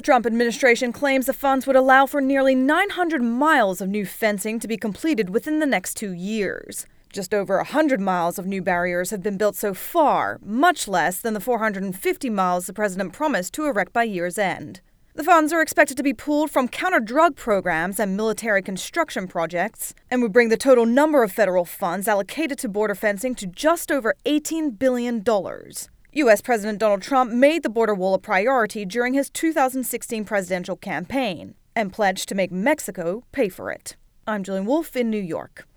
The Trump administration claims the funds would allow for nearly 900 miles of new fencing to be completed within the next 2 years. Just over 100 miles of new barriers have been built so far, much less than the 450 miles the president promised to erect by year's end. The funds are expected to be pooled from counter-drug programs and military construction projects, and would bring the total number of federal funds allocated to border fencing to just over $18 billion. U.S. President Donald Trump made the border wall a priority during his 2016 presidential campaign and pledged to make Mexico pay for it. I'm Jillian Wolfe in New York.